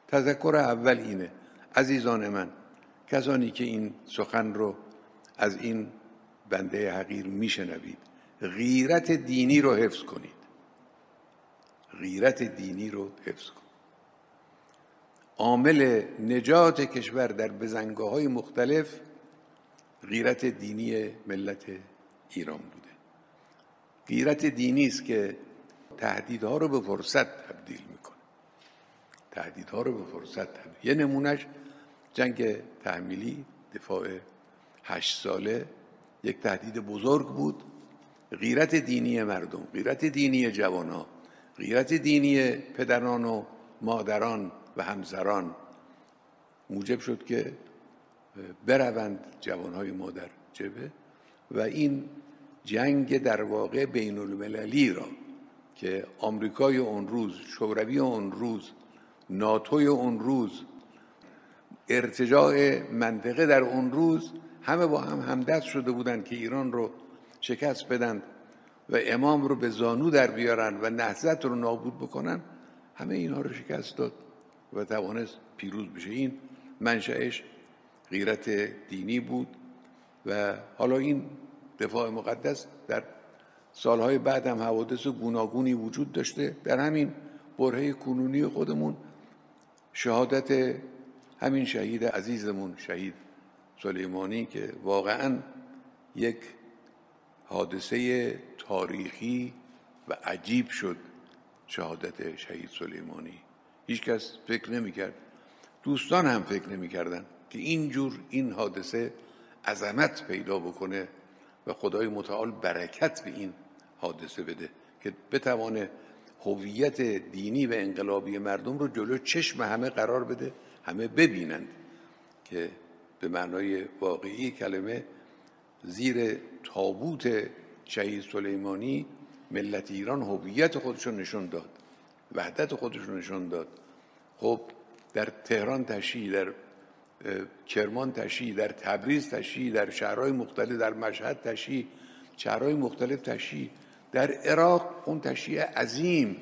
تذکر اول اینه: عزیزان من، کسانی که این سخن رو از این بنده حقیر میشنوید، غیرت دینی رو حفظ کنید. غیرت دینی رو حفظ کنید. عامل نجات کشور در بزنگاه‌های مختلف غیرت دینی ملت ایران بوده. غیرت دینی است که تهدیدها رو به فرصت تبدیل میکنه. تهدیدها رو به فرصت تبدیل. یه نمونهش جنگ تحمیلی، دفاع 8 ساله، یک تهدید بزرگ بود. غیرت دینی مردم، غیرت دینی جوانان، غیرت دینی پدران و مادران و همسران موجب شد که بروند جوانهای ما در جبهه و این جنگ در واقع بین المللی را که آمریکای اون روز، شوروی اون روز، ناتوی اون روز، ارتجاع منطقه در اون روز، همه با هم همدست شده بودند که ایران رو شکست بدن و امام رو به زانو در بیارن و نهضت رو نابود بکنن. همه اینها رو شکست داد و توانست پیروز بشه. این منشأش غیرت دینی بود و حالا این دفاع مقدس در سالهای بعد هم حوادث گوناگونی وجود داشته. در همین برهه کنونی خودمون شهادت همین شهید عزیزمون، شهید سلیمانی، که واقعا یک حادثه تاریخی و عجیب شد. شهادت شهید سلیمانی هیچ کس فکر نمی‌کرد، دوستان هم فکر نمی‌کردن که اینجور این حادثه عظمت پیدا بکنه و خدای متعال برکت به این حادثه بده که بتوانه هویت دینی و انقلابی مردم رو جلو چشم همه قرار بده، همه ببینند که به معنای واقعی کلمه زیر تابوت شهید سلیمانی ملت ایران هویت خودشون نشون داد، وحدت خودشون نشون داد. خب در تهران تشییع، در کرمان تشییع، در تبریز تشییع، در شهرهای مختلف، در مشهد تشییع، شهرهای مختلف تشییع، در عراق اون تشییع عظیم.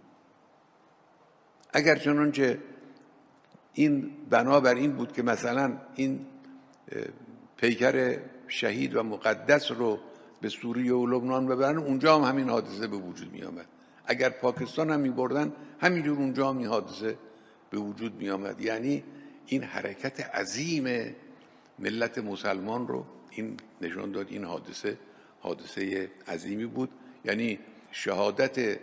اگر چنانچه این بنابر این بود که مثلا این پیکر شهید و مقدس رو به سوریه و لبنان ببرن، اونجا هم همین حادثه به وجود می آمد. اگر پاکستان هم می بردن، همینجور اونجا هم این حادثه به وجود می آمد. یعنی این حرکت عظیم ملت مسلمان رو این نشان داد. این حادثه عظیمی بود. یعنی شهادت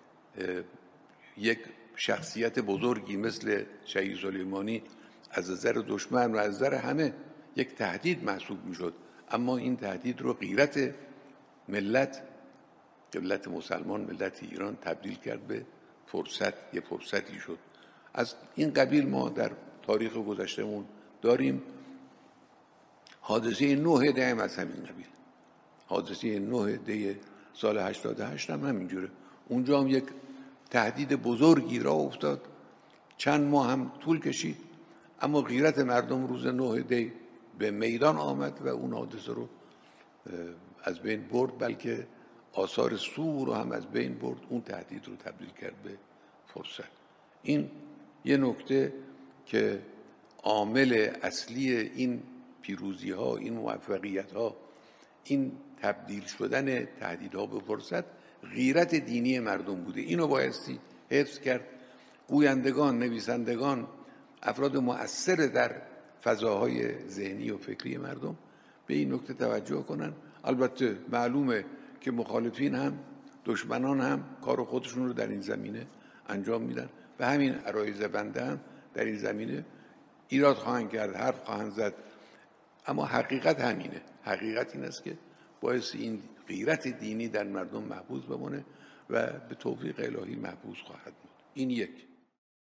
یک شخصیت بزرگی مثل شهید سلیمانی از نظر دشمن و از نظر همه یک تهدید محسوب می شد، اما این تهدید رو غیرت ملت مسلمان، ملت ایران تبدیل کرد به فرصت. یه فرصتی شد. از این قبیل ما در تاریخ گذشتهمون داریم. حادثه 9 دی هم از همین قبیل. حادثه 9 دی سال 88 هم همینجوره. اونجا هم یک تهدید بزرگی را افتاد، چند ماه هم طول کشید، اما غیرت مردم روز 9 دی به میدان آمد و اون حادثه رو از بین برد، بلکه آثار سو رو هم از بین برد. اون تهدید رو تبدیل کرد به فرصت. این یه نکته که عامل اصلی این پیروزی ها، این موفقیت ها، این تبدیل شدن تهدیدها به فرصت، غیرت دینی مردم بوده. اینو بایستی حفظ کرد. گویندگان، نویسندگان، افراد مؤثر در فضاهای ذهنی و فکری مردم به این نکته توجه کنن. البته معلومه که مخالفین هم، دشمنان هم کار خودشون رو در این زمینه انجام میدن و همین عرایض بنده هم در این زمینه ایراد خواهند کرد، حرف خواهند زد، اما حقیقت همینه. حقیقت این است که باعث این غیرت دینی در مردم محفوظ بمونه و به توفیق الهی محفوظ خواهد بود. این یک.